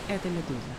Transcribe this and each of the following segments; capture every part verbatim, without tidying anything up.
Это «Медуза».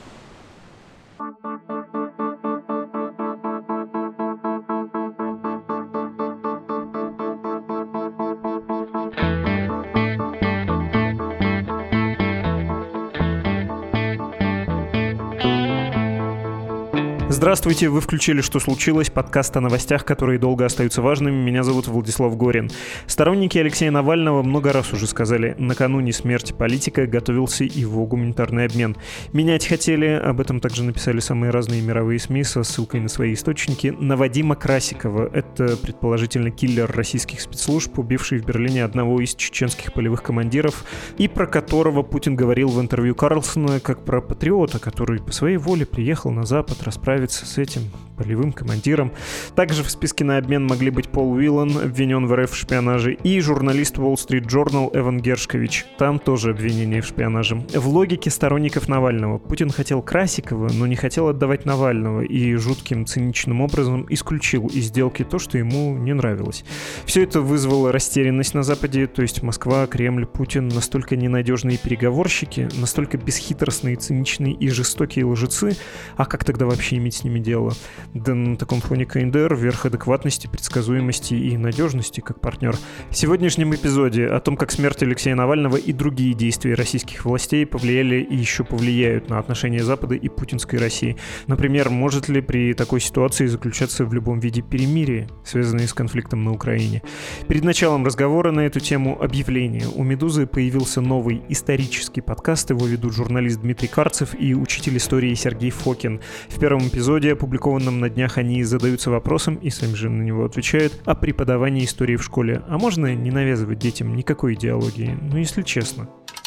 Здравствуйте, вы включили «Что случилось?» Подкаст о новостях, которые долго остаются важными. Меня зовут Владислав Горин. Сторонники Алексея Навального много раз уже сказали, накануне смерти политика готовился его гуманитарный обмен. Менять хотели, об этом также написали самые разные мировые СМИ со ссылкой на свои источники, на Вадима Красикова. Это, предположительно, киллер российских спецслужб, убивший в Берлине одного из чеченских полевых командиров, и про которого Путин говорил в интервью Карлсона как про патриота, который по своей воле приехал на Запад расправиться с этим полевым командиром. Также в списке на обмен могли быть Пол Уиллан, обвинен в РФ в шпионаже, и журналист Wall Street Journal Эван Гершкович. Там тоже обвинение в шпионаже. В логике сторонников Навального Путин хотел Красикова, но не хотел отдавать Навального, и жутким циничным образом исключил из сделки то, что ему не нравилось. Все это вызвало растерянность на Западе, то есть Москва, Кремль, Путин настолько ненадежные переговорщики, настолько бесхитростные, циничные и жестокие лжецы, а как тогда вообще иметь с ними дело? Да на таком фоне КНДР верх адекватности, предсказуемости и надежности как партнер. В сегодняшнем эпизоде о том, как смерть Алексея Навального и другие действия российских властей повлияли и еще повлияют на отношения Запада и путинской России. Например, может ли при такой ситуации заключаться в любом виде перемирие, связанное с конфликтом на Украине? Перед началом разговора на эту тему объявление. У «Медузы» появился новый исторический подкаст. Его ведут журналист Дмитрий Карцев и учитель истории Сергей Фокин. В первом эпизоде, опубликованном на днях, они задаются вопросом, и сами же на него отвечают, о преподавании истории в школе. А можно не навязывать детям никакой идеологии? Ну, если честно.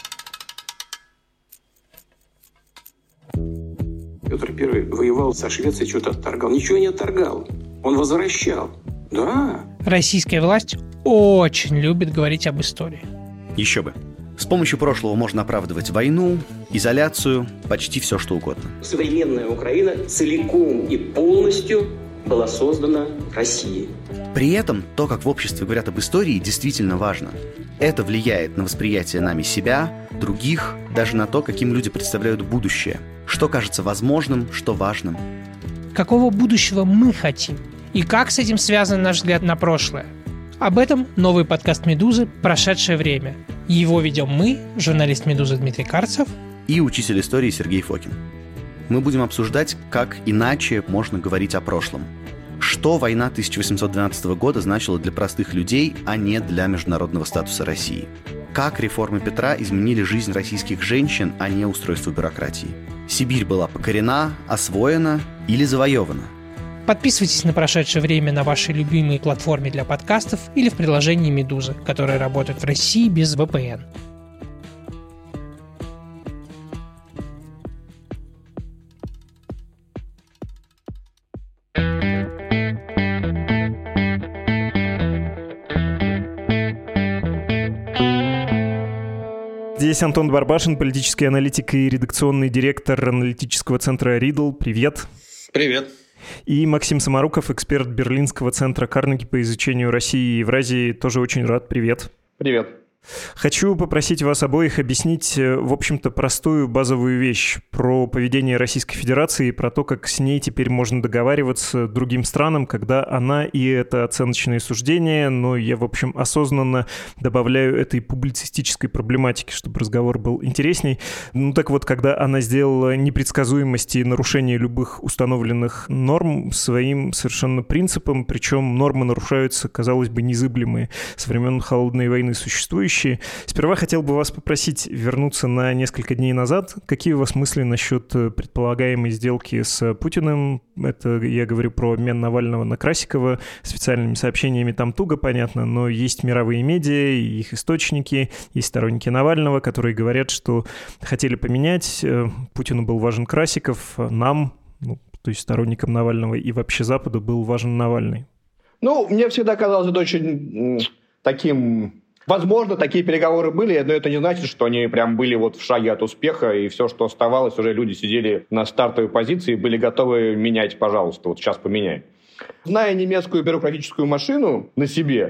Петр Первый воевал со Швецией, что-то отторгал. Ничего не отторгал. Он возвращал. Да. Российская власть очень любит говорить об истории. Еще бы. С помощью прошлого можно оправдывать войну, изоляцию, почти все, что угодно. Современная Украина целиком и полностью была создана Россией. При этом то, как в обществе говорят об истории, действительно важно. Это влияет на восприятие нами себя, других, даже на то, каким люди представляют будущее. Что кажется возможным, что важным. Какого будущего мы хотим? И как с этим связан наш взгляд на прошлое? Об этом новый подкаст «Медузы. Прошедшее время». Его ведем мы, журналист «Медузы» Дмитрий Карцев и учитель истории Сергей Фокин. Мы будем обсуждать, как иначе можно говорить о прошлом. Что война тысяча восемьсот двенадцатого года значила для простых людей, а не для международного статуса России. Как реформы Петра изменили жизнь российских женщин, а не устройство бюрократии. Сибирь была покорена, освоена или завоевана. Подписывайтесь на «Прошедшее время» на вашей любимой платформе для подкастов или в приложении «Медузы», которое работает в России без вэ пэ эн. Здесь Антон Барбашин, политический аналитик и редакционный директор аналитического центра «Ридл». Привет. Привет. И Максим Самаруков, эксперт Берлинского центра Карнеги по изучению России и Евразии. Тоже очень рад. Привет. Привет. Хочу попросить вас обоих объяснить, в общем-то, простую базовую вещь про поведение Российской Федерации и про то, как с ней теперь можно договариваться другим странам, когда она, и это оценочные суждения, но я, в общем, осознанно добавляю этой публицистической проблематики, чтобы разговор был интересней. Ну так вот, когда она сделала непредсказуемость и нарушение любых установленных норм своим совершенно принципом, причем нормы нарушаются, казалось бы, незыблемые, со времен Холодной войны существующие. Сперва хотел бы вас попросить вернуться на несколько дней назад. Какие у вас мысли насчет предполагаемой сделки с Путиным? Это я говорю про обмен Навального на Красикова. С официальными сообщениями там туго, понятно, но есть мировые медиа, и их источники, есть сторонники Навального, которые говорят, что хотели поменять. Путину был важен Красиков, нам, ну, то есть сторонникам Навального и вообще Западу был важен Навальный. Ну, мне всегда казалось это очень таким... Возможно, такие переговоры были, но это не значит, что они прям были вот в шаге от успеха, и все, что оставалось, уже люди сидели на стартовой позиции и были готовы менять, пожалуйста, вот сейчас поменяй. Зная немецкую бюрократическую машину на себе,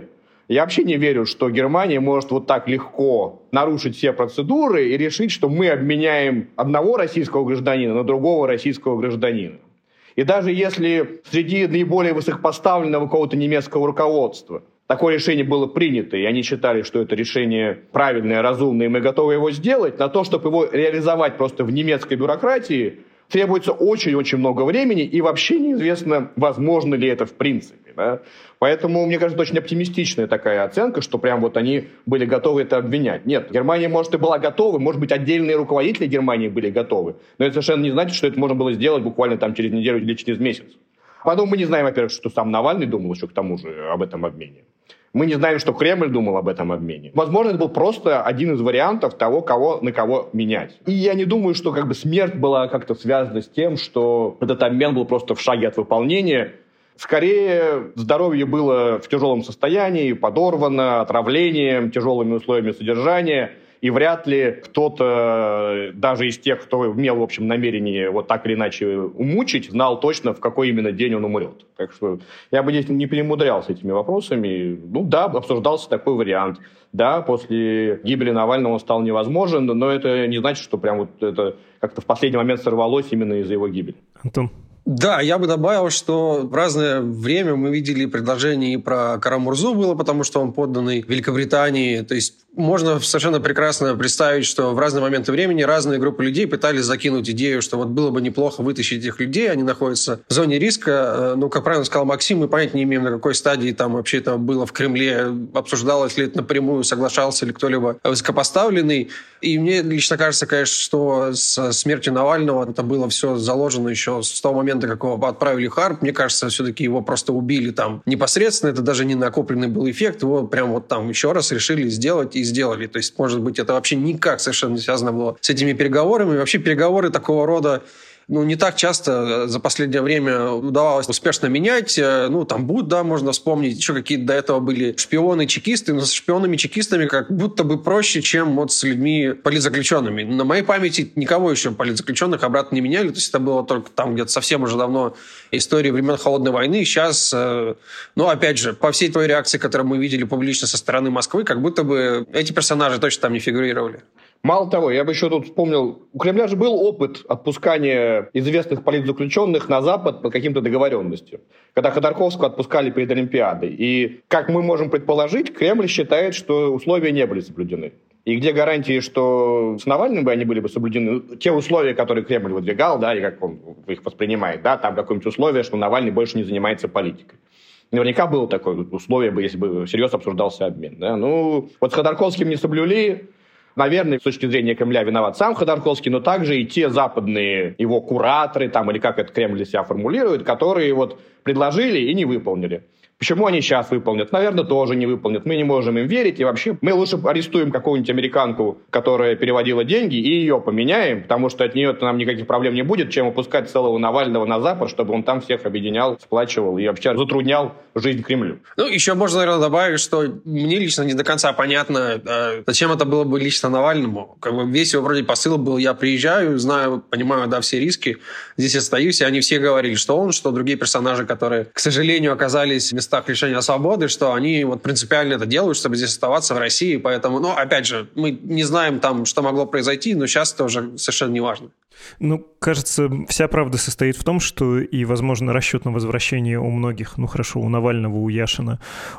Я вообще не верю, что Германия может вот так легко нарушить все процедуры и решить, что мы обменяем одного российского гражданина на другого российского гражданина. И даже если среди наиболее высокопоставленного какого-то немецкого руководства такое решение было принято, и они считали, что это решение правильное, разумное, и мы готовы его сделать, на то, чтобы его реализовать просто в немецкой бюрократии, требуется очень-очень много времени, и вообще неизвестно, возможно ли это в принципе. Да? Поэтому, мне кажется, очень оптимистичная такая оценка, что прям вот они были готовы это обвинять. Нет, Германия, может, и была готова, может быть, отдельные руководители Германии были готовы, но это совершенно не значит, что это можно было сделать буквально там через неделю или через месяц. Потом мы не знаем, во-первых, что сам Навальный думал еще к тому же об этом обмене. Мы не знаем, что Кремль думал об этом обмене. Возможно, это был просто один из вариантов того, кого на кого менять. И я не думаю, что как бы смерть была как-то связана с тем, что этот обмен был просто в шаге от выполнения. Скорее, здоровье было в тяжелом состоянии, подорвано отравлением, тяжелыми условиями содержания. И вряд ли кто-то, даже из тех, кто имел, в общем, намерение вот так или иначе умучить, знал точно, в какой именно день он умрет. Так что я бы здесь не перемудрялся этими вопросами. Ну да, обсуждался такой вариант. Да, после гибели Навального он стал невозможен, но это не значит, что прям вот это как-то в последний момент сорвалось именно из-за его гибели. Антон? Да, я бы добавил, что в разное время мы видели предложение и про Кара-Мурзу было, потому что он подданный Великобритании. То есть можно совершенно прекрасно представить, что в разные моменты времени разные группы людей пытались закинуть идею, что вот было бы неплохо вытащить этих людей, они находятся в зоне риска. Ну, как правильно сказал Максим, мы понятия не имеем, на какой стадии там вообще это было в Кремле, обсуждалось ли это напрямую, соглашался ли кто-либо высокопоставленный. И мне лично кажется, конечно, что с смертью Навального это было все заложено еще с того момента, как его отправили в Харп. Мне кажется, все-таки его просто убили там непосредственно. Это даже не накопленный был эффект. Его прям вот там еще раз решили сделать и сделали. То есть, может быть, это вообще никак совершенно не связано было с этими переговорами. И вообще переговоры такого рода ну, не так часто за последнее время удавалось успешно менять. Ну, там Буд, да, можно вспомнить. Еще какие-то до этого были шпионы-чекисты. Но с шпионами-чекистами как будто бы проще, чем вот с людьми политзаключенными. На моей памяти никого еще политзаключенных обратно не меняли. То есть это было только там где-то совсем уже давно истории времен Холодной войны. Сейчас, ну, опять же, по всей той реакции, которую мы видели публично со стороны Москвы, как будто бы эти персонажи точно там не фигурировали. Мало того, я бы еще тут вспомнил, у Кремля же был опыт отпускания известных политзаключенных на Запад по каким-то договоренностям, когда Ходорковского отпускали перед Олимпиадой. И, как мы можем предположить, Кремль считает, что условия не были соблюдены. И где гарантии, что с Навальным бы они были бы соблюдены? Те условия, которые Кремль выдвигал, да, и как он их воспринимает, да, там какое-нибудь условие, что Навальный больше не занимается политикой. Наверняка было такое условие, если бы всерьез обсуждался обмен. Да? Ну, вот с Ходорковским не соблюли. Наверное, с точки зрения Кремля виноват сам Ходорковский, но также и те западные его кураторы, там, или как это Кремль для себя формулирует, которые вот предложили и не выполнили. Почему они сейчас выполнят? Наверное, тоже не выполнят. Мы не можем им верить. И вообще мы лучше арестуем какую-нибудь американку, которая переводила деньги, и ее поменяем, потому что от нее нам никаких проблем не будет, чем выпускать целого Навального на Запад, чтобы он там всех объединял, сплачивал и вообще затруднял жизнь Кремлю. Ну, еще можно, наверное, добавить, что мне лично не до конца понятно, зачем это было бы лично Навальному. Как бы весь его вроде посыл был: я приезжаю, знаю, понимаю, да, все риски, здесь остаюсь. И они все говорили, что он, что другие персонажи, которые, к сожалению, оказались в местах лишения свободы, что они вот принципиально это делают, чтобы здесь оставаться в России. Поэтому, ну, опять же, мы не знаем там, что могло произойти, но сейчас это уже совершенно не важно. Ну, кажется, вся правда состоит в том, что и, возможно, расчет на возвращение у многих, ну хорошо, у Навального, у Яшина,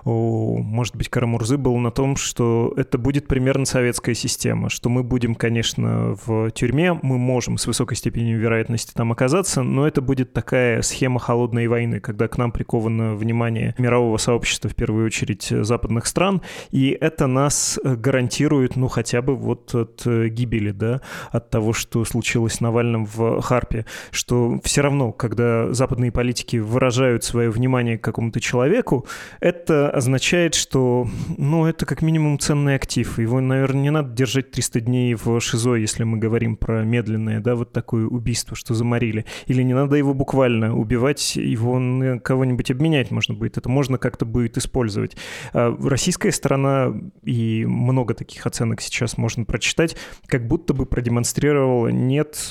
у, может быть, Кара-Мурзы был на том, что это будет примерно советская система, что мы будем, конечно, в тюрьме, мы можем с высокой степенью вероятности там оказаться, но это будет такая схема холодной войны, когда к нам приковано внимание мирового сообщества, в первую очередь западных стран, и это нас гарантирует, ну, хотя бы вот от гибели, да, от того, что случилось с Навальным в Харпе, что все равно, когда западные политики выражают свое внимание к какому-то человеку, это означает, что, ну, это как минимум ценный актив. Его, наверное, не надо держать триста дней в ШИЗО, если мы говорим про медленное, да, вот такое убийство, что заморили. Или не надо его буквально убивать, его на кого-нибудь обменять можно будет. Это можно как-то будет использовать. А российская сторона, и много таких оценок сейчас можно прочитать, как будто бы продемонстрировала: нет,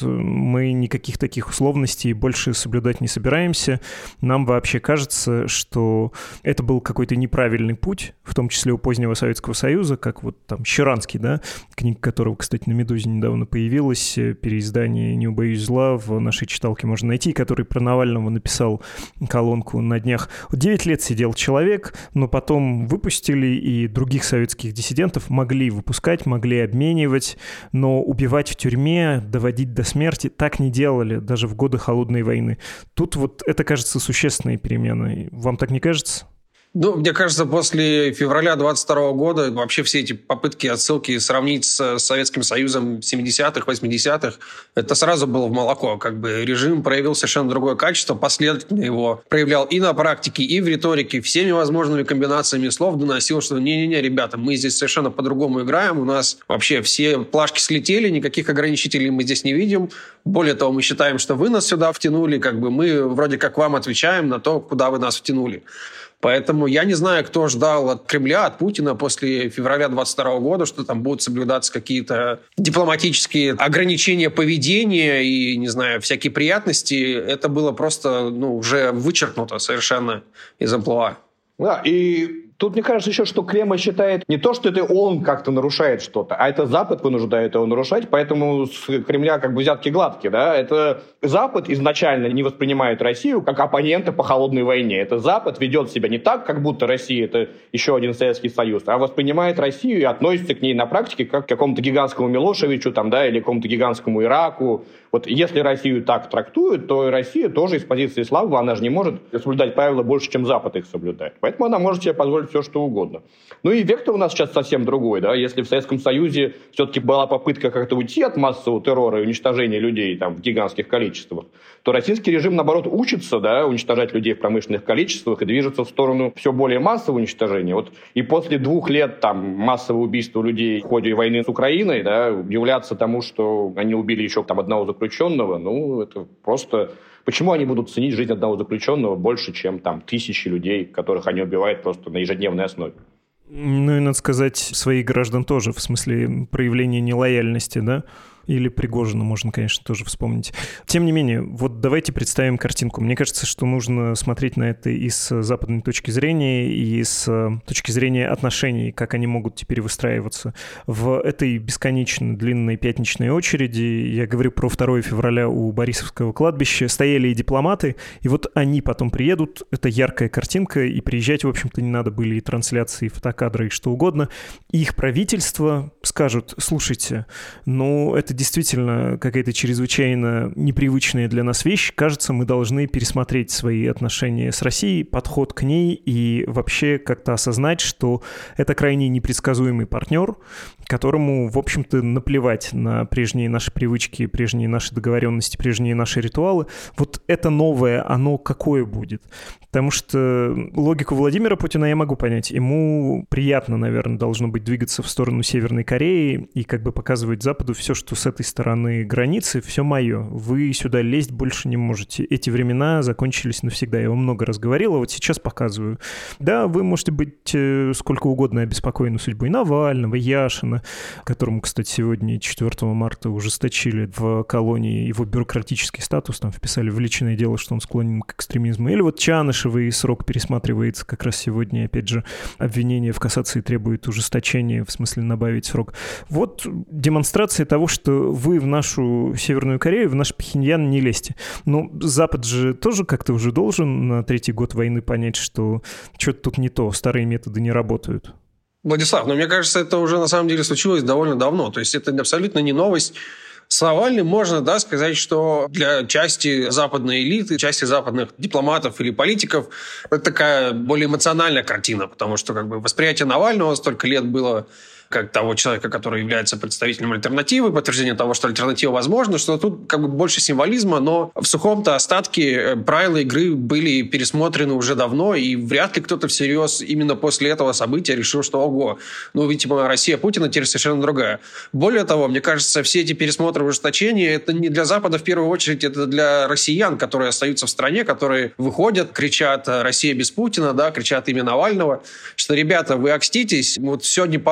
мы никаких таких условностей больше соблюдать не собираемся. Нам вообще кажется, что это был какой-то неправильный путь, в том числе у позднего Советского Союза, как вот там Щеранский, да, книга которого, кстати, на «Медузе» недавно появилась, переиздание «Не убоюсь зла» в нашей читалке можно найти, который про Навального написал колонку на днях. Девять лет сидел человек, но потом выпустили, и других советских диссидентов могли выпускать, могли обменивать, но убивать в тюрьме, доводить до смерти так не делали даже в годы Холодной войны. Тут вот это, кажется, существенная перемена. Вам так не кажется? Ну, мне кажется, после февраля двадцать второго года вообще все эти попытки отсылки сравнить с Советским Союзом семидесятых, восьмидесятых, это сразу было в молоко. Как бы режим проявил совершенно другое качество, последовательно его проявлял и на практике, и в риторике, всеми возможными комбинациями слов доносил, что не-не-не, ребята, мы здесь совершенно по-другому играем, у нас вообще все плашки слетели, никаких ограничителей мы здесь не видим. Более того, мы считаем, что вы нас сюда втянули, как бы мы вроде как вам отвечаем на то, куда вы нас втянули. Поэтому я не знаю, кто ждал от Кремля, от Путина после февраля двадцать второго года, что там будут соблюдаться какие-то дипломатические ограничения поведения и, не знаю, всякие приятности. Это было просто, ну, уже вычеркнуто совершенно из амплуа. Да, и тут, мне кажется, еще, что Кремль считает не то, что это он как-то нарушает что-то, а это Запад вынуждает его нарушать, поэтому с Кремля как бы взятки гладкие, да. Это Запад изначально не воспринимает Россию как оппонента по холодной войне. Это Запад ведет себя не так, как будто Россия — это еще один Советский Союз, а воспринимает Россию и относится к ней на практике как к какому-то гигантскому Милошевичу там, да, или какому-то гигантскому Ираку. Вот если Россию так трактуют, то и Россия тоже из позиции слабого, она же не может соблюдать правила больше, чем Запад их соблюдает. Поэтому она может себе позволить все, что угодно. Ну и вектор у нас сейчас совсем другой, да. Если в Советском Союзе все-таки была попытка как-то уйти от массового террора и уничтожения людей там в гигантских количествах, то российский режим, наоборот, учится, да, уничтожать людей в промышленных количествах и движется в сторону все более массового уничтожения. Вот и после двух лет там массового убийства людей в ходе войны с Украиной, да, удивляться тому, что они убили еще там одного заключенного, ну, это просто... Почему они будут ценить жизнь одного заключенного больше, чем там тысячи людей, которых они убивают просто на ежедневной основе? Ну и, надо сказать, своих граждан тоже, в смысле проявления нелояльности, да? Или Пригожина можно, конечно, тоже вспомнить. Тем не менее, вот давайте представим картинку. Мне кажется, что нужно смотреть на это и с западной точки зрения, и с точки зрения отношений, как они могут теперь выстраиваться. В этой бесконечно длинной пятничной очереди, я говорю про второго февраля у Борисовского кладбища, стояли и дипломаты, и вот они потом приедут, это яркая картинка, и приезжать, в общем-то, не надо, были и трансляции, и фотокадры, и что угодно. И их правительство скажут: слушайте, ну, это действительно какая-то чрезвычайно непривычная для нас вещь. Кажется, мы должны пересмотреть свои отношения с Россией, подход к ней и вообще как-то осознать, что это крайне непредсказуемый партнер, которому, в общем-то, наплевать на прежние наши привычки, прежние наши договоренности, прежние наши ритуалы. Вот это новое, оно какое будет? Потому что логику Владимира Путина я могу понять. Ему приятно, наверное, должно быть двигаться в сторону Северной Кореи и как бы показывать Западу все, что с этой стороны границы, все мое. Вы сюда лезть больше не можете. Эти времена закончились навсегда. Я вам много раз говорил, а вот сейчас показываю. Да, вы можете быть сколько угодно обеспокоены судьбой Навального, Яшина, которому, кстати, сегодня, четвёртого марта, ужесточили в колонии его бюрократический статус, там вписали в личное дело, что он склонен к экстремизму. Или вот Чанышевый срок пересматривается как раз сегодня, опять же, обвинение в кассации требует ужесточения, в смысле добавить срок. Вот демонстрация того, что вы в нашу Северную Корею, в наш Пхеньян не лезьте. Но Запад же тоже как-то уже должен на третий год войны понять, что что-то тут не то, старые методы не работают. Владислав, но мне кажется, это уже на самом деле случилось довольно давно. То есть это абсолютно не новость. С Навальным можно, да, сказать, что для части западной элиты, части западных дипломатов или политиков это такая более эмоциональная картина, потому что как бы восприятие Навального столько лет было как того человека, который является представителем альтернативы, подтверждение того, что альтернатива возможна, что тут как бы больше символизма, но в сухом-то остатке правила игры были пересмотрены уже давно, и вряд ли кто-то всерьез именно после этого события решил, что ого, ну, видимо, Россия Путина теперь совершенно другая. Более того, мне кажется, все эти пересмотры и ужесточения, это не для Запада в первую очередь, это для россиян, которые остаются в стране, которые выходят, кричат «Россия без Путина», да, кричат имя Навального, что, ребята, вы окститесь, вот сегодня пару дней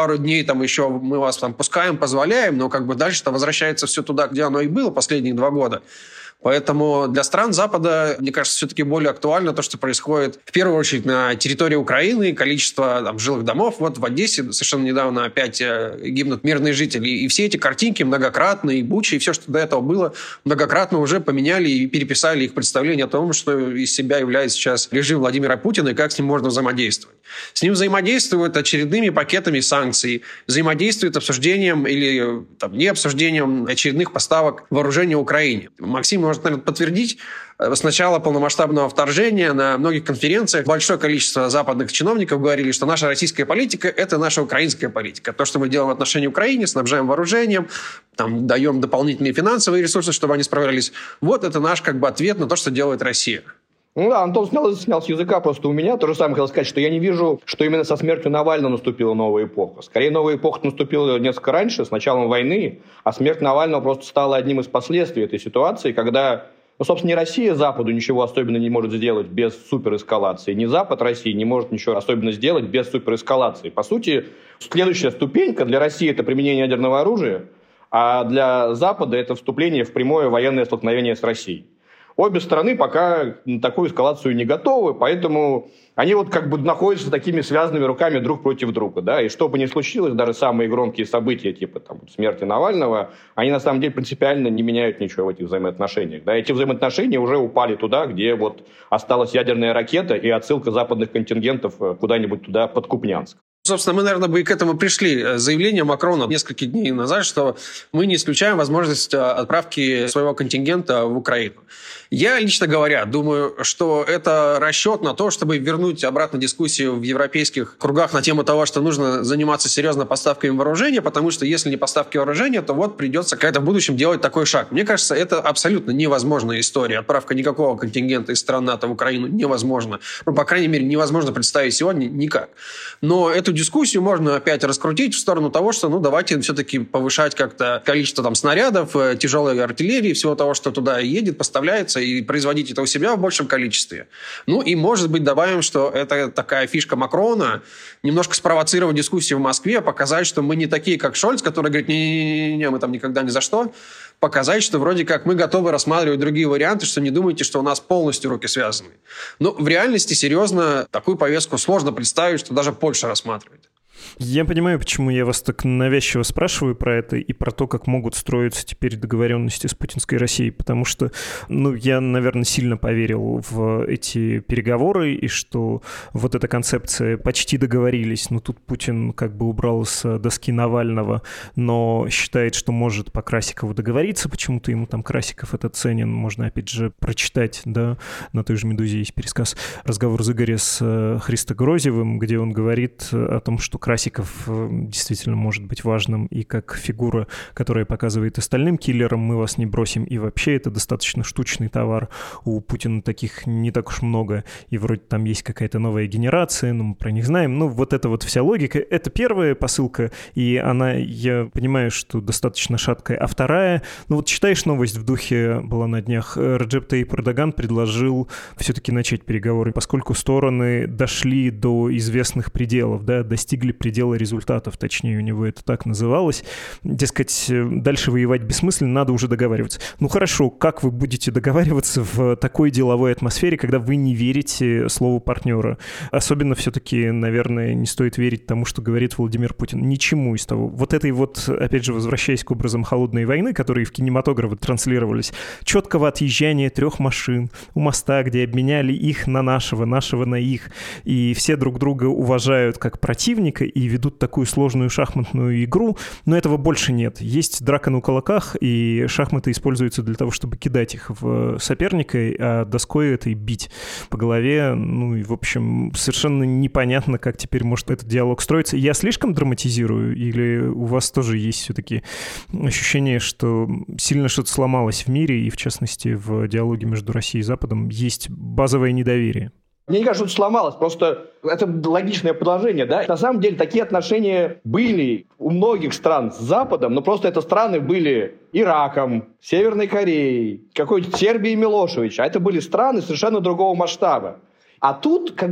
там еще мы вас там пускаем, позволяем, но как бы дальше-то возвращается все туда, где оно и было последние два года. Поэтому для стран Запада, мне кажется, все-таки более актуально то, что происходит в первую очередь на территории Украины, количество там, жилых домов. Вот в Одессе совершенно недавно опять гибнут мирные жители. И все эти картинки многократно, и Буча, и все, что до этого было, многократно уже поменяли и переписали их представление о том, что из себя является сейчас режим Владимира Путина и как с ним можно взаимодействовать. С ним взаимодействуют очередными пакетами санкций, взаимодействуют обсуждением или там, не обсуждением очередных поставок вооружения Украине. Максим может, наверное, подтвердить, с начала полномасштабного вторжения на многих конференциях большое количество западных чиновников говорили, что наша российская политика – это наша украинская политика. То, что мы делаем в отношении Украины, снабжаем вооружением, там, даем дополнительные финансовые ресурсы, чтобы они справлялись. Вот это наш как бы, ответ на то, что делает Россия. Ну да, Антон снял, снял с языка просто у меня. То же самое хотел сказать, что я не вижу, что именно со смертью Навального наступила новая эпоха. Скорее, новая эпоха наступила несколько раньше, с началом войны, а смерть Навального просто стала одним из последствий этой ситуации, когда, ну, собственно, не Россия Западу ничего особенно не может сделать без суперэскалации, ни Запад России не может ничего особенно сделать без суперэскалации. По сути, следующая ступенька для России – это применение ядерного оружия, а для Запада – это вступление в прямое военное столкновение с Россией. Обе стороны пока на такую эскалацию не готовы, поэтому они вот как бы находятся такими связанными руками друг против друга, да, и что бы ни случилось, даже самые громкие события, типа там, смерти Навального, они на самом деле принципиально не меняют ничего в этих взаимоотношениях, да, эти взаимоотношения уже упали туда, где вот осталась ядерная ракета и отсылка западных контингентов куда-нибудь туда, под Купнянск. Собственно, мы, наверное, бы и к этому пришли. Заявление Макрона несколько дней назад, что мы не исключаем возможность отправки своего контингента в Украину. Я, лично говоря, думаю, что это расчет на то, чтобы вернуть обратно дискуссию в европейских кругах на тему того, что нужно заниматься серьезно поставками вооружения, потому что если не поставки вооружения, то вот придется как-то в будущем делать такой шаг. Мне кажется, это абсолютно невозможная история. Отправка никакого контингента из стран НАТО в Украину невозможна. Ну, по крайней мере, невозможно представить сегодня никак. Но эту дискуссию можно опять раскрутить в сторону того, что, ну, давайте все-таки повышать как-то количество там снарядов, тяжелой артиллерии, всего того, что туда едет, поставляется, и производить это у себя в большем количестве. Ну, и, может быть, добавим, что это такая фишка Макрона, немножко спровоцировать дискуссию в Москве, показать, что мы не такие, как Шольц, который говорит, не-не-не, мы там никогда ни за что, показать, что вроде как мы готовы рассматривать другие варианты, что не думайте, что у нас полностью руки связаны. Но в реальности, серьезно, такую повестку сложно представить, что даже Польша рассматривает. Я понимаю, почему я вас так навязчиво спрашиваю про это и про то, как могут строиться теперь договоренности с путинской Россией, потому что, ну, я, наверное, сильно поверил в эти переговоры и что вот эта концепция почти договорились, но тут Путин как бы убрал с доски Навального, но считает, что может по Красикову договориться, почему-то ему там Красиков это ценен, можно опять же прочитать, да, на той же «Медузе» есть пересказ, разговор Зыгоря с Христо Грозевым, где он говорит о том, что Красиков действительно может быть важным и как фигура, которая показывает остальным киллерам, мы вас не бросим, и вообще это достаточно штучный товар. У Путина таких не так уж много, и вроде там есть какая-то новая генерация, но мы про них знаем. Ну, вот эта вот вся логика. Это первая посылка, и она, я понимаю, что достаточно шаткая. А вторая, ну вот читаешь новость в духе, была на днях, Реджеп Таyyip Эрдоган предложил все-таки начать переговоры, поскольку стороны дошли до известных пределов, да, достигли предела результатов, точнее, у него это так называлось. Дескать, дальше воевать бессмысленно, надо уже договариваться. Ну хорошо, как вы будете договариваться в такой деловой атмосфере, когда вы не верите слову партнера? Особенно все-таки, наверное, не стоит верить тому, что говорит Владимир Путин. Ничему из того. Вот этой вот, опять же, возвращаясь к образам холодной войны, которые в кинематографе транслировались, четкого отъезжания трех машин у моста, где обменяли их на нашего, нашего на их, и все друг друга уважают как противника, и ведут такую сложную шахматную игру, но этого больше нет. Есть драка на кулаках, и шахматы используются для того, чтобы кидать их в соперника, а доской этой бить по голове. Ну и, в общем, совершенно непонятно, как теперь может этот диалог строиться. Я слишком драматизирую, или у вас тоже есть все-таки ощущение, что сильно что-то сломалось в мире, и, в частности, в диалоге между Россией и Западом есть базовое недоверие? Мне не кажется, что сломалось, просто это логичное предложение, да. На самом деле такие отношения были у многих стран с Западом, но просто это страны были Ираком, Северной Кореей, какой-то Сербией Милошевича, а это были страны совершенно другого масштаба. А тут как бы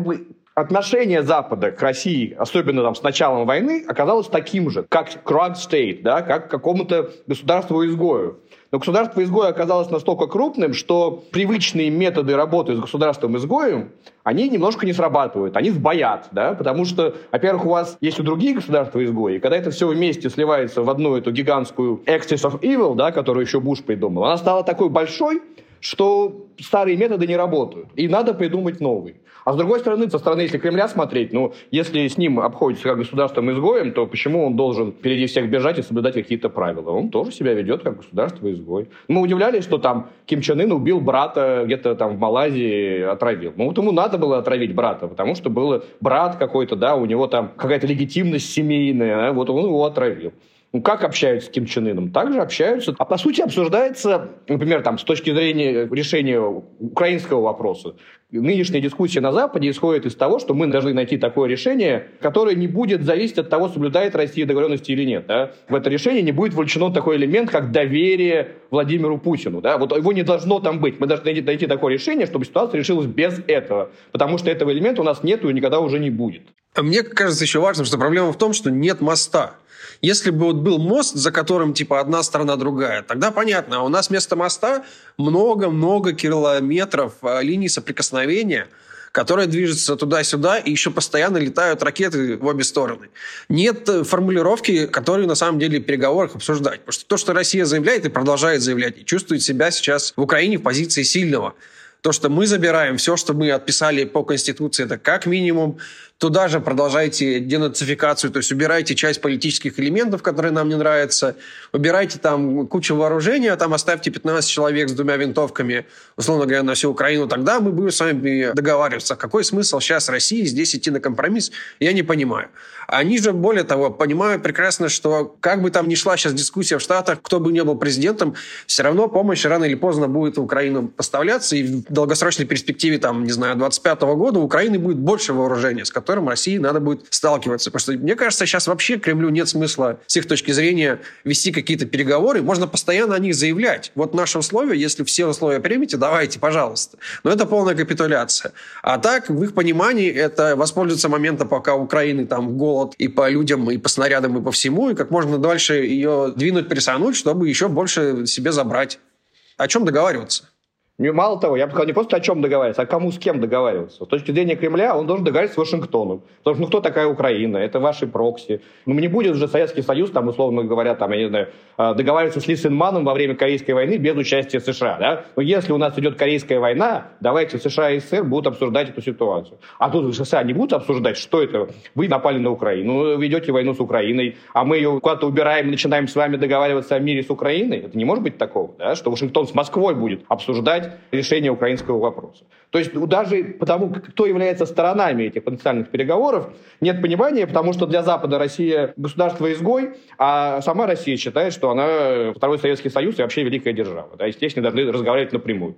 отношение Запада к России, особенно там с началом войны, оказалось таким же, как к drug state, да, как к какому-то государству-изгою. Но государство-изгой оказалось настолько крупным, что привычные методы работы с государством-изгоем, они немножко не срабатывают, они сбоят, да, потому что, во-первых, у вас есть и другие государства-изгои, и когда это все вместе сливается в одну эту гигантскую axis of evil, да, которую еще Буш придумал, она стала такой большой, что старые методы не работают, и надо придумать новые. А с другой стороны, со стороны, если Кремля смотреть, ну, если с ним обходится как государством-изгоем, то почему он должен впереди всех бежать и соблюдать какие-то правила? Он тоже себя ведет как государство-изгой. Мы удивлялись, что там Ким Чен Ын убил брата где-то там в Малайзии, отравил. Ну, вот ему надо было отравить брата, потому что был брат какой-то, да, у него там какая-то легитимность семейная, да, вот он его отравил. Ну, как общаются с Ким Чен Ыном? Так же общаются. А по сути обсуждается, например, там, с точки зрения решения украинского вопроса. Нынешняя дискуссия на Западе исходит из того, что мы должны найти такое решение, которое не будет зависеть от того, соблюдает Россия договоренности или нет. Да? В это решение не будет вовлечен такой элемент, как доверие Владимиру Путину. Да? Вот его не должно там быть. Мы должны найти, найти такое решение, чтобы ситуация решилась без этого. Потому что этого элемента у нас нет и никогда уже не будет. Мне кажется еще важным, что проблема в том, что нет моста. Если бы вот был мост, за которым типа одна сторона, другая, тогда понятно. А у нас вместо моста много-много километров линий соприкосновения, которые движутся туда-сюда, и еще постоянно летают ракеты в обе стороны. Нет формулировки, которые на самом деле в переговорах обсуждать. Потому что то, что Россия заявляет и продолжает заявлять, и чувствует себя сейчас в Украине в позиции сильного. То, что мы забираем все, что мы отписали по Конституции, это как минимум. Туда же продолжайте денацификацию, то есть убирайте часть политических элементов, которые нам не нравятся, убирайте там кучу вооружения, там оставьте пятнадцать человек с двумя винтовками, условно говоря, на всю Украину, тогда мы будем с вами договариваться. Какой смысл сейчас России здесь идти на компромисс, я не понимаю. Они же, более того, понимают прекрасно, что как бы там ни шла сейчас дискуссия в Штатах, кто бы ни был президентом, все равно помощь рано или поздно будет в Украину поставляться, и в долгосрочной перспективе, там, не знаю, двадцать пятого года у Украины будет больше вооружения, с которым России надо будет сталкиваться. Потому что, мне кажется, сейчас вообще Кремлю нет смысла с их точки зрения вести какие-то переговоры. Можно постоянно о них заявлять. Вот наши условия, если все условия примете, давайте, пожалуйста. Но это полная капитуляция. А так, в их понимании, это воспользоваться моментом, пока у Украины там голод и по людям, и по снарядам, и по всему, и как можно дальше ее двинуть, прессануть, чтобы еще больше себе забрать. О чем договариваться? Мало того, я бы сказал, не просто о чем договариваться, а кому с кем договариваться. С точки зрения Кремля он должен договариваться с Вашингтоном. Потому что ну кто такая Украина? Это ваши прокси. Ну не будет же Советский Союз, там, условно говоря, там, я не знаю, договариваться с Ли Син Маном во время Корейской войны без участия США. Да? Но если у нас идет Корейская война, давайте США и СССР будут обсуждать эту ситуацию. А тут США не будут обсуждать, что это? Вы напали на Украину, ведете войну с Украиной, а мы ее куда-то убираем и начинаем с вами договариваться о мире с Украиной. Это не может быть такого, да? Что Вашингтон с Москвой будет обсуждать решение украинского вопроса. То есть даже потому, кто является сторонами этих потенциальных переговоров, нет понимания, потому что для Запада Россия государство-изгой, а сама Россия считает, что она Второй Советский Союз и вообще великая держава. Да, естественно, должны разговаривать напрямую.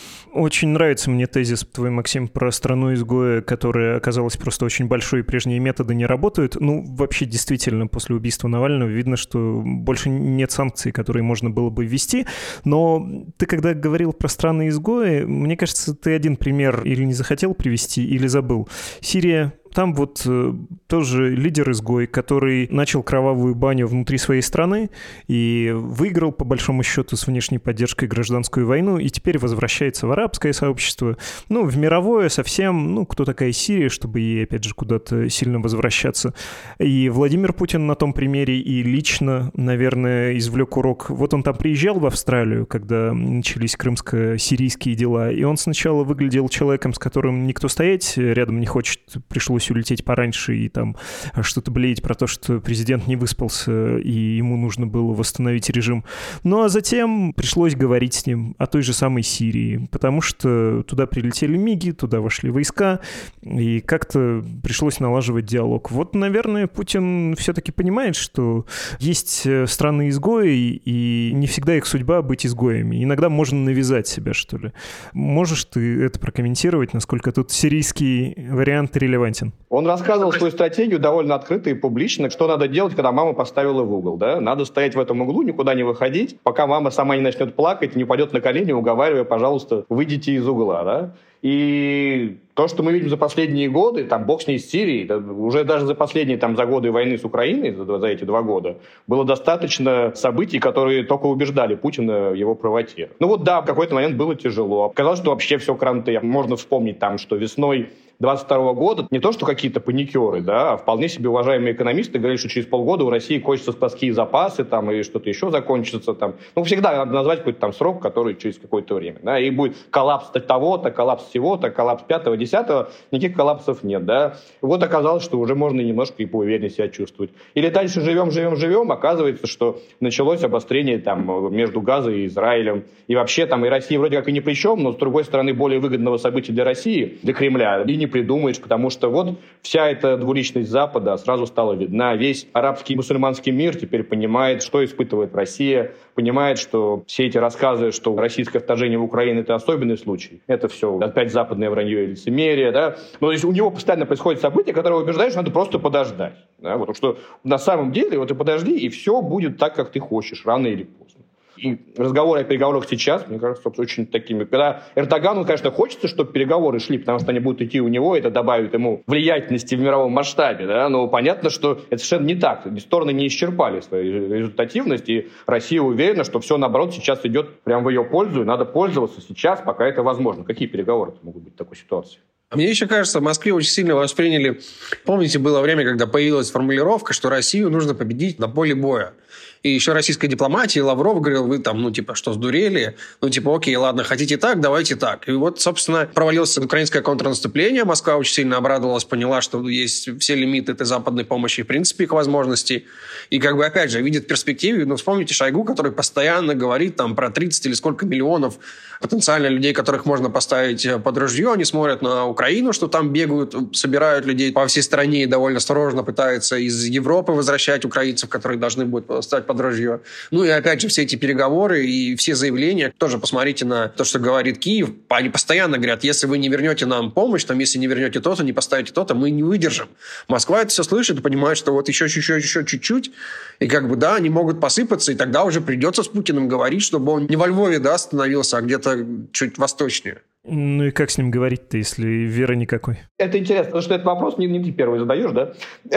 Очень нравится мне тезис твой, Максим, про страну-изгоя, которая оказалась просто очень большой, и прежние методы не работают. Ну, вообще, действительно, после убийства Навального видно, что больше нет санкций, которые можно было бы ввести. Но ты, когда говорил про страны-изгои, мне кажется, ты один пример или не захотел привести, или забыл. Сирия. Там вот э, тоже лидер-изгой, который начал кровавую баню внутри своей страны и выиграл, по большому счету, с внешней поддержкой гражданскую войну, и теперь возвращается в арабское сообщество, ну, в мировое совсем, ну, кто такая Сирия, чтобы ей, опять же, куда-то сильно возвращаться. И Владимир Путин на том примере и лично, наверное, извлек урок. Вот он там приезжал в Австралию, когда начались крымско-сирийские дела, и он сначала выглядел человеком, с которым никто стоять рядом не хочет, пришлось улететь пораньше и там что-то блеять про то, что президент не выспался и ему нужно было восстановить режим. Ну а затем пришлось говорить с ним о той же самой Сирии, потому что туда прилетели МИГи, туда вошли войска, и как-то пришлось налаживать диалог. Вот, наверное, Путин все-таки понимает, что есть страны-изгои, и не всегда их судьба быть изгоями. Иногда можно навязать себя, что ли. Можешь ты это прокомментировать, насколько тут сирийский вариант релевантен? Он рассказывал свою стратегию довольно открыто и публично, что надо делать, когда мама поставила в угол. Да? Надо стоять в этом углу, никуда не выходить, пока мама сама не начнет плакать, не упадет на колени, уговаривая, пожалуйста, выйдите из угла. Да? И то, что мы видим за последние годы, там, бог с ней с Сирией, да, уже даже за последние там, за годы войны с Украиной, за, за эти два года, было достаточно событий, которые только убеждали Путина в его правоте. Ну вот да, в какой-то момент было тяжело. Казалось, что вообще все кранты. Можно вспомнить там, что весной двадцать второго года не то, что какие-то паникеры, да, а вполне себе уважаемые экономисты говорили, что через полгода у России кончатся складские запасы там, и что-то еще закончится. Там. Ну, всегда надо назвать какой-то там срок, который через какое-то время. Да, и будет коллапс того-то, коллапс всего-то, коллапс пятого, десятого. Никаких коллапсов нет. Да. И вот оказалось, что уже можно немножко и поувереннее себя чувствовать. Или дальше живем, живем, живем. Оказывается, что началось обострение там, между Газой и Израилем. И вообще там и Россия вроде как и ни при чем, но с другой стороны более выгодного события для России, для Кремля, и не придумаешь, потому что вот вся эта двуличность Запада сразу стала видна. Весь арабский и мусульманский мир теперь понимает, что испытывает Россия, понимает, что все эти рассказы, что российское вторжение в Украину — это особенный случай. Это все опять западное вранье и лицемерие. Да? Но то есть у него постоянно происходят события, которые убеждают, что надо просто подождать. Да? Вот, потому что на самом деле вот и подожди, и все будет так, как ты хочешь, рано или поздно. И разговоры о переговорах сейчас, мне кажется, очень такими. Когда Эрдогану, конечно, хочется, чтобы переговоры шли, потому что они будут идти у него, это добавит ему влиятельности в мировом масштабе. Да? Но понятно, что это совершенно не так. Стороны не исчерпали свою результативность, и Россия уверена, что все, наоборот, сейчас идет прямо в ее пользу, и надо пользоваться сейчас, пока это возможно. Какие переговоры могут быть в такой ситуации? Мне еще кажется, в Москве очень сильно восприняли... Помните, было время, когда появилась формулировка, что Россию нужно победить на поле боя. И еще российская дипломатия, Лавров говорил, вы там, ну, типа, что, сдурели? Ну, типа, окей, ладно, хотите так, давайте так. И вот, собственно, провалилось украинское контрнаступление. Москва очень сильно обрадовалась, поняла, что есть все лимиты этой западной помощи, в принципе, их возможностей. И, как бы, опять же, видит в перспективе, ну, вспомните Шойгу, который постоянно говорит там про тридцать или сколько миллионов потенциально людей, которых можно поставить под ружье. Они смотрят на Украину, что там бегают, собирают людей по всей стране и довольно осторожно пытаются из Европы возвращать украинцев, которые должны будут стать под ружье. Ну и опять же все эти переговоры и все заявления. Тоже посмотрите на то, что говорит Киев. Они постоянно говорят, если вы не вернете нам помощь, там, если не вернете то-то, не поставите то-то, мы не выдержим. Москва это все слышит и понимает, что вот еще чуть-чуть, еще чуть-чуть. И как бы, да, они могут посыпаться, и тогда уже придется с Путиным говорить, чтобы он не во Львове, да, остановился, а где-то чуть восточнее. Ну и как с ним говорить-то, если веры никакой? Это интересно, потому что этот вопрос не, не ты первый задаешь, да?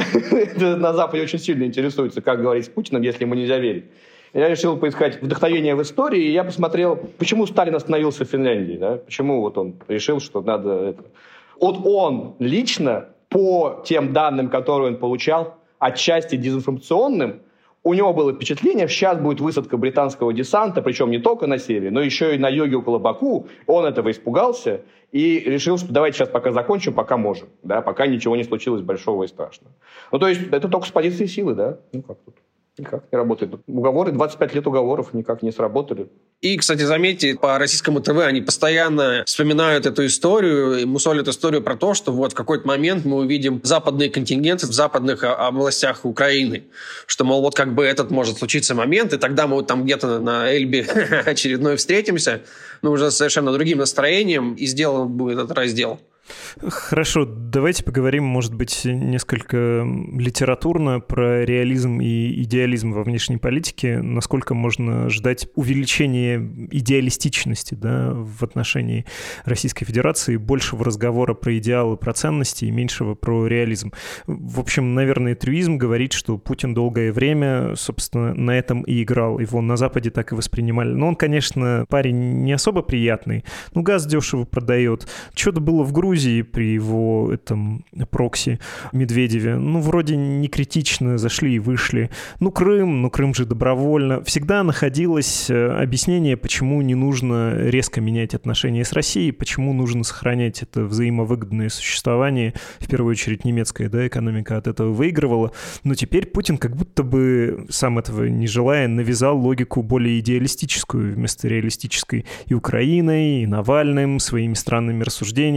На Западе очень сильно интересуется, как говорить с Путиным, если ему нельзя верить. Я решил поискать вдохновение в истории, и я посмотрел, почему Сталин остановился в Финляндии, да? Почему вот он решил, что надо это... Вот он лично, по тем данным, которые он получал, отчасти дезинформационным, у него было впечатление, что сейчас будет высадка британского десанта, причем не только на севере, но еще и на юге около Баку. Он этого испугался и решил, что давайте сейчас пока закончим, пока можем, да, пока ничего не случилось большого и страшного. Ну, то есть это только с позиции силы, да? Ну, как тут? Никак не работает. Уговоры, двадцать пять лет уговоров никак не сработали. И, кстати, заметьте, по российскому ТВ они постоянно вспоминают эту историю, и мусолят историю про то, что вот в какой-то момент мы увидим западные контингенты в западных областях Украины. Что, мол, вот как бы этот может случиться момент, и тогда мы вот там где-то на Эльбе очередной встретимся, но уже совершенно другим настроением, и сделан будет этот раздел. Хорошо, давайте поговорим, может быть, несколько литературно про реализм и идеализм во внешней политике. Насколько можно ждать увеличения идеалистичности, да, в отношении Российской Федерации, большего разговора про идеалы, про ценности и меньшего про реализм. В общем, наверное, трюизм говорит, что Путин долгое время, собственно, на этом и играл. Его на Западе так и воспринимали. Но он, конечно, парень не особо приятный. Ну, газ дешево продает. Что-то было в Грузии при его этом прокси Медведеве. Ну, вроде не критично зашли и вышли. Ну, Крым, ну, Крым же добровольно. Всегда находилось объяснение, почему не нужно резко менять отношения с Россией, почему нужно сохранять это взаимовыгодное существование. В первую очередь немецкая, да, экономика от этого выигрывала. Но теперь Путин как будто бы, сам этого не желая, навязал логику более идеалистическую вместо реалистической и Украиной, и Навальным, своими странными рассуждениями о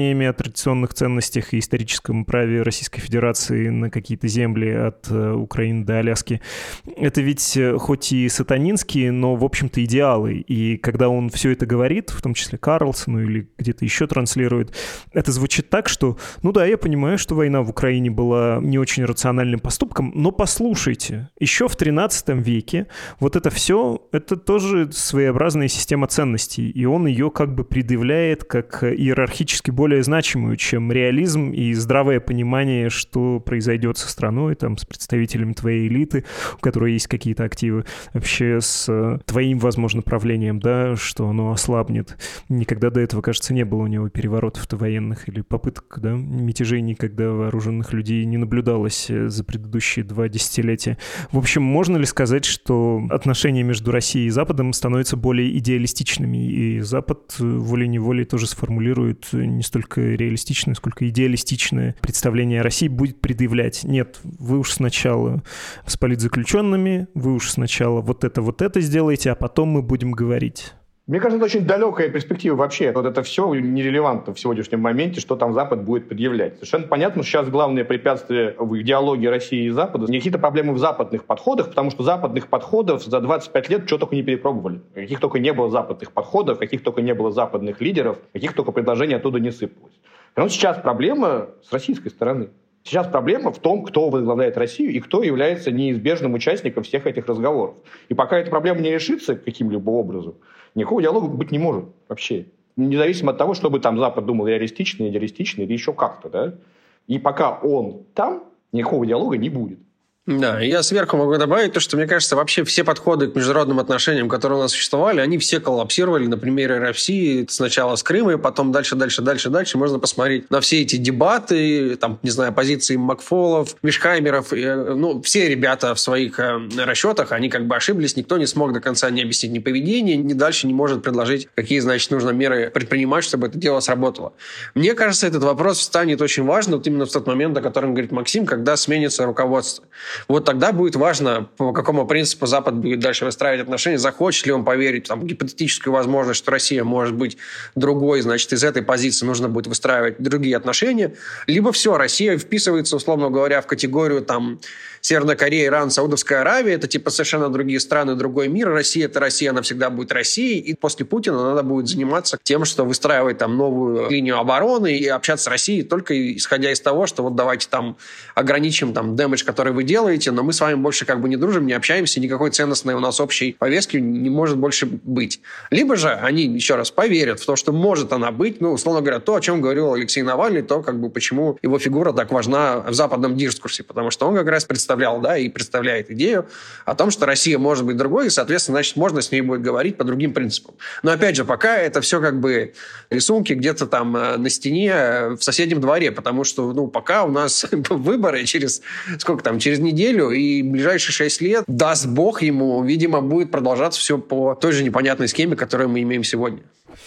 традиционных ценностях и историческом праве Российской Федерации на какие-то земли от Украины до Аляски. Это ведь хоть и сатанинские, но, в общем-то, идеалы. И когда он все это говорит, в том числе Карлсону или где-то еще транслирует, это звучит так, что, ну да, я понимаю, что война в Украине была не очень рациональным поступком, но послушайте, еще в тринадцатом веке вот это все, это тоже своеобразная система ценностей, и он ее как бы предъявляет как иерархически более значимую, чем реализм и здравое понимание, что произойдет со страной, там, с представителями твоей элиты, у которой есть какие-то активы, вообще с твоим, возможно, правлением, да, что оно ослабнет. Никогда до этого, кажется, не было у него переворотов-то военных или попыток, да, мятежей никогда вооруженных людей не наблюдалось за предыдущие два десятилетия. В общем, можно ли сказать, что отношения между Россией и Западом становятся более идеалистичными, и Запад волей-неволей тоже сформулирует не столько реалистичное, сколько идеалистичное представление о России, будет предъявлять: нет, вы уж сначала с политзаключенными, вы уж сначала вот это, вот это сделаете, а потом мы будем говорить. Мне кажется, это очень далекая перспектива вообще. Вот это все нерелевантно в сегодняшнем моменте, что там Запад будет предъявлять. Совершенно понятно, что сейчас главное препятствие в диалоге России и Запада не какие-то проблемы в западных подходах, потому что западных подходов за двадцать пять лет что только не перепробовали. Каких только не было западных подходов, каких только не было западных лидеров, каких только предложений оттуда не сыпалось. Но сейчас проблема с российской стороны. Сейчас проблема в том, кто возглавляет Россию и кто является неизбежным участником всех этих разговоров. И пока эта проблема не решится каким-либо образом, никакого диалога быть не может вообще. Независимо от того, чтобы там Запад думал реалистично, идеалистично или еще как-то. Да? И пока он там, никакого диалога не будет. Да, я сверху могу добавить то, что, мне кажется, вообще все подходы к международным отношениям, которые у нас существовали, они все коллапсировали на примере России сначала с Крыма, потом дальше, дальше, дальше, дальше. Можно посмотреть на все эти дебаты, там, не знаю, позиции Макфолов, Вишхаймеров. Ну, все ребята в своих расчетах, они как бы ошиблись, никто не смог до конца не объяснить ни поведение, ни дальше не может предложить, какие, значит, нужно меры предпринимать, чтобы это дело сработало. Мне кажется, этот вопрос станет очень важным вот именно в тот момент, о котором говорит Максим, когда сменится руководство. Вот тогда будет важно, по какому принципу Запад будет дальше выстраивать отношения, захочет ли он поверить в гипотетическую возможность, что Россия может быть другой, значит, из этой позиции нужно будет выстраивать другие отношения, либо все, Россия вписывается, условно говоря, в категорию там Северная Корея, Иран, Саудовская Аравия, это типа совершенно другие страны, другой мир. Россия – это Россия, она всегда будет Россией, и после Путина надо будет заниматься тем, что выстраивать там новую линию обороны и общаться с Россией только исходя из того, что вот давайте там ограничим там дэмэдж, который вы делаете, но мы с вами больше как бы не дружим, не общаемся, никакой ценностной у нас общей повестки не может больше быть. Либо же они, еще раз, поверят в то, что может она быть, ну, условно говоря, то, о чем говорил Алексей Навальный, то, как бы, почему его фигура так важна в западном дискурсе, потому что он как раз представляет да, и представляет идею о том, что Россия может быть другой, и, соответственно, значит, можно с ней будет говорить по другим принципам. Но, опять же, пока это все как бы рисунки где-то там на стене в соседнем дворе, потому что, ну, пока у нас выборы через, сколько там, через неделю, и ближайшие шесть лет, даст бог ему, видимо, будет продолжаться все по той же непонятной схеме, которую мы имеем сегодня.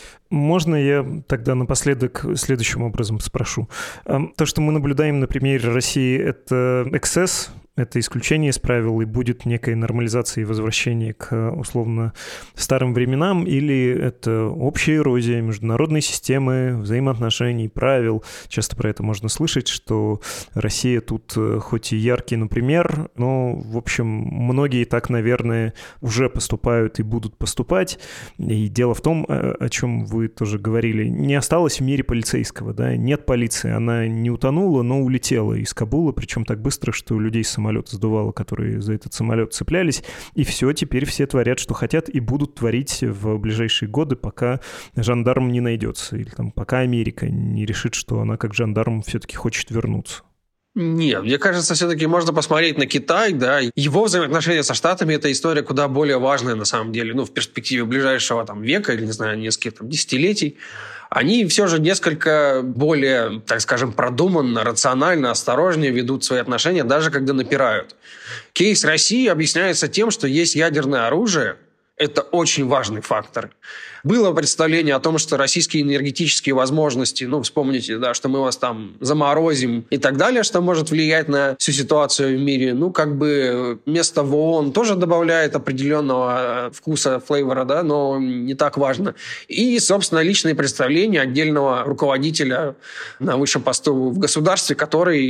Можно я тогда напоследок следующим образом спрошу? То, что мы наблюдаем на примере России, это эксцесс, это исключение из правил, и будет некая нормализация и возвращение к, условно, старым временам, или это общая эрозия международной системы, взаимоотношений, правил. Часто про это можно слышать, что Россия тут хоть и яркий, например, но, в общем, многие так, наверное, уже поступают и будут поступать. И дело в том, о чем вы тоже говорили, не осталось в мире полицейского, да, нет полиции, она не утонула, но улетела из Кабула, причем так быстро, что людей с самолета сдувало, которые за этот самолет цеплялись, и все, теперь все творят, что хотят, и будут творить в ближайшие годы, пока жандарм не найдется, или там, пока Америка не решит, что она как жандарм все-таки хочет вернуться. Нет, мне кажется, все-таки можно посмотреть на Китай, да, его взаимоотношения со Штатами – это история куда более важная на самом деле, ну, в перспективе ближайшего там века или, не знаю, нескольких там десятилетий. Они все же несколько более, так скажем, продуманно, рационально, осторожнее ведут свои отношения, даже когда напирают. Кейс России объясняется тем, что есть ядерное оружие, Это очень важный фактор. Было представление о том, что российские энергетические возможности, ну, вспомните, да, что мы вас там заморозим и так далее, что может влиять на всю ситуацию в мире. Ну, как бы место в ООН тоже добавляет определенного вкуса, флейвора, да, но не так важно. И, собственно, личные представления отдельного руководителя на высшем посту в государстве, который,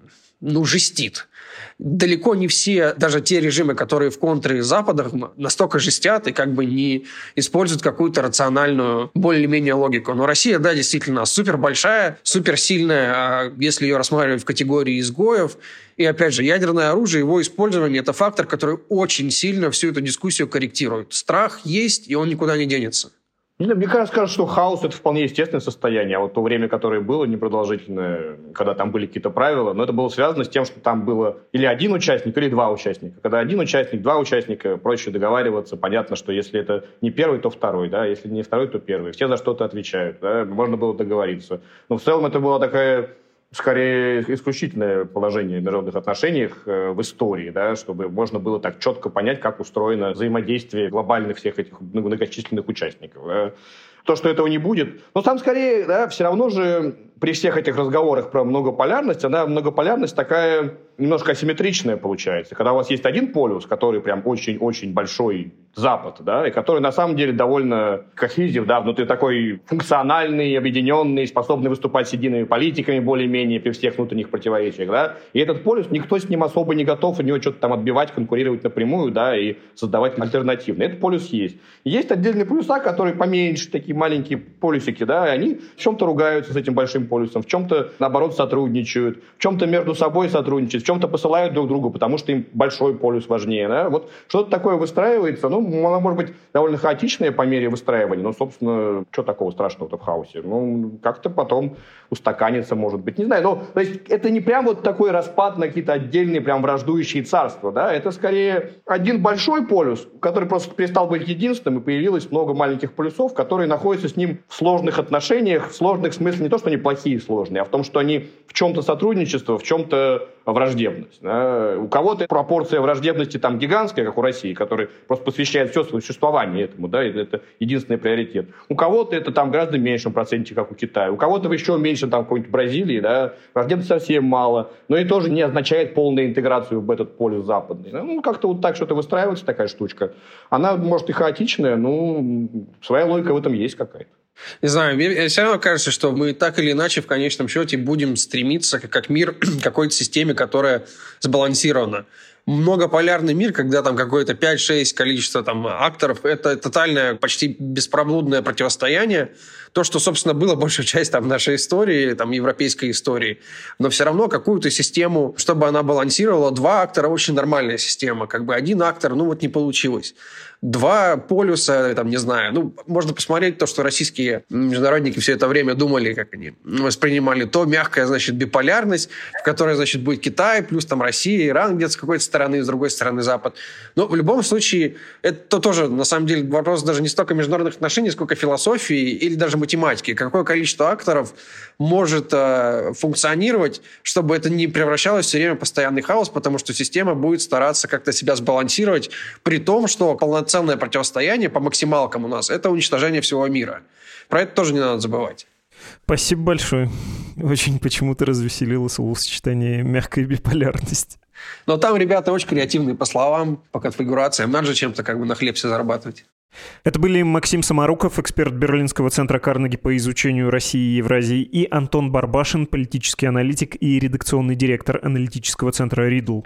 ну, жестит. Далеко не все, даже те режимы, которые в контре Запада, настолько жестят и как бы не используют какую-то рациональную, более-менее логику. Но Россия, да, действительно супер большая, супер сильная, если ее рассматривать в категории изгоев. И, опять же, ядерное оружие, его использование – это фактор, который очень сильно всю эту дискуссию корректирует. Страх есть, и он никуда не денется. Мне кажется, что хаос – это вполне естественное состояние. А вот то время, которое было непродолжительное, когда там были какие-то правила, но это было связано с тем, что там было или один участник, или два участника. Когда один участник, два участника, проще договариваться. Понятно, что если это не первый, то второй, да, если не второй, то первый. Все за что-то отвечают, да, можно было договориться. Но в целом это была такая... скорее исключительное положение в международных отношениях э, в истории, да, чтобы можно было так четко понять, как устроено взаимодействие глобальных всех этих многочисленных участников. Да. То, что этого не будет, но там скорее, да, все равно же при всех этих разговорах про многополярность, она многополярность такая немножко асимметричная получается. Когда у вас есть один полюс, который прям очень-очень большой Запад, да, и который на самом деле довольно cohesive, да, внутри такой функциональный, объединенный, способный выступать с едиными политиками более-менее при всех внутренних противоречиях, да, и этот полюс, никто с ним особо не готов у него что-то там отбивать, конкурировать напрямую, да, и создавать альтернативный. Этот полюс есть. И есть отдельные полюса, которые поменьше, такие маленькие полюсики, да, и они в чем-то ругаются с этим большим полюсом, в чем-то, наоборот, сотрудничают, в чем-то между собой сотрудничают, в чем-то посылают друг другу, потому что им большой полюс важнее, да, вот что-то такое выстраивается, ну, оно может быть довольно хаотичное по мере выстраивания, но, собственно, что такого страшного-то в хаосе? Ну, как-то потом устаканится, может быть, не знаю, но, то есть, это не прям вот такой распад на какие-то отдельные прям враждующие царства, да, это скорее один большой полюс, который просто перестал быть единственным, и появилось много маленьких полюсов, которые находятся с ним в сложных отношениях, в сложных смысле не то, что они плохие и сложные, а в том, что они в чем-то сотрудничество, в чем-то враждебность. Да. У кого-то пропорция враждебности там гигантская, как у России, которая просто посвящает все свое существование этому, да, это единственный приоритет. У кого-то это там гораздо меньшем проценте, как у Китая. У кого-то еще меньше, там, какой-нибудь Бразилии, да, враждебности совсем мало, но и тоже не означает полную интеграцию в этот полюс западный. Ну, как-то вот так что-то выстраивается, такая штучка. Она, может, и хаотичная, но своя логика в этом есть какая-то. Не знаю, мне все равно кажется, что мы так или иначе в конечном счете будем стремиться как мир к какой-то системе, которая сбалансирована. Многополярный мир, когда там какое-то пять-шесть количество там акторов, это тотальное, почти беспроблудное противостояние. То, что, собственно, было большая часть там, нашей истории, там, европейской истории. Но все равно какую-то систему, чтобы она балансировала, два актора очень нормальная система. Как бы один актор, ну вот не получилось. Два полюса, там, не знаю, ну, можно посмотреть то, что российские международники все это время думали, как они воспринимали то мягкая, значит, биполярность, в которой, значит, будет Китай, плюс там Россия, Иран где-то с какой-то стороны, с другой стороны Запад. Но в любом случае, это тоже, на самом деле, вопрос даже не столько международных отношений, сколько философии или даже математики. Какое количество акторов может э, функционировать, чтобы это не превращалось все время в постоянный хаос, потому что система будет стараться как-то себя сбалансировать, при том, что полноценное противостояние по максималкам у нас – это уничтожение всего мира. Про это тоже не надо забывать. Спасибо большое. Очень почему-то развеселило словосочетание «мягкая биполярность». Но там ребята очень креативные по словам, по конфигурациям. Надо же чем-то как бы на хлеб себе зарабатывать. Это были Максим Самаруков, эксперт Берлинского центра Карнеги по изучению России и Евразии, и Антон Барбашин, политический аналитик и редакционный директор аналитического центра «Ридл».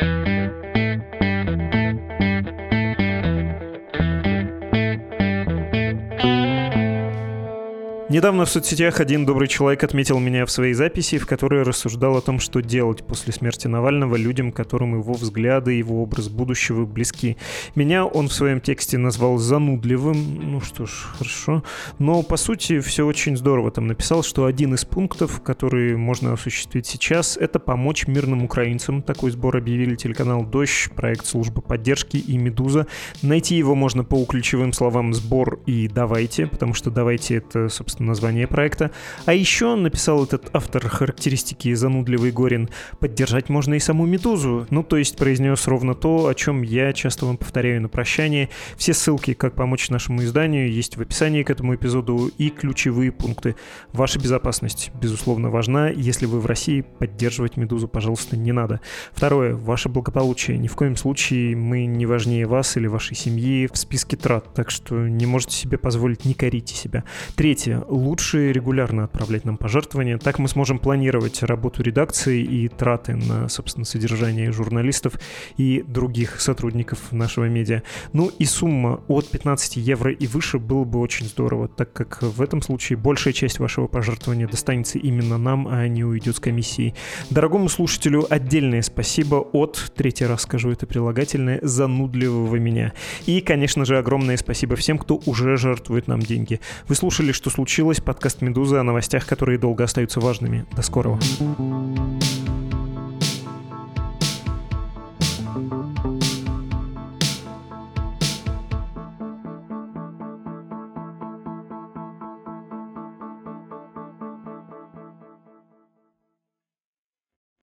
Недавно в соцсетях один добрый человек отметил меня в своей записи, в которой рассуждал о том, что делать после смерти Навального людям, которым его взгляды и его образ будущего близки. Меня он в своем тексте назвал занудливым, ну что ж, хорошо. Но, по сути, все очень здорово. Там написал, что один из пунктов, которые можно осуществить сейчас, это помочь мирным украинцам. Такой сбор объявили телеканал «Дождь», проект службы поддержки и «Медуза». Найти его можно по ключевым словам «сбор» и «давайте», потому что «давайте» — это, собственно, собственно, название проекта. А еще, написал этот автор характеристики «Занудливый Горин», поддержать можно и саму «Медузу». Ну, то есть произнес ровно то, о чем я часто вам повторяю на прощание. Все ссылки, как помочь нашему изданию, есть в описании к этому эпизоду и ключевые пункты. Ваша безопасность, безусловно, важна. Если вы в России, поддерживать «Медузу», пожалуйста, не надо. Второе. Ваше благополучие. Ни в коем случае мы не важнее вас или вашей семьи в списке трат, так что не можете себе позволить, не корите себя. Третье. Лучше регулярно отправлять нам пожертвования. Так мы сможем планировать работу редакции и траты на, собственно, содержание журналистов и других сотрудников нашего медиа. Ну и сумма от пятнадцати евро и выше было бы очень здорово, так как в этом случае большая часть вашего пожертвования достанется именно нам, а не уйдет с комиссией. Дорогому слушателю отдельное спасибо от, третий раз скажу это прилагательное, занудливого меня. И, конечно же, огромное спасибо всем, кто уже жертвует нам деньги. Вы слушали «Что случилось?» Подкаст «Медузы» о новостях, которые долго остаются важными. До скорого.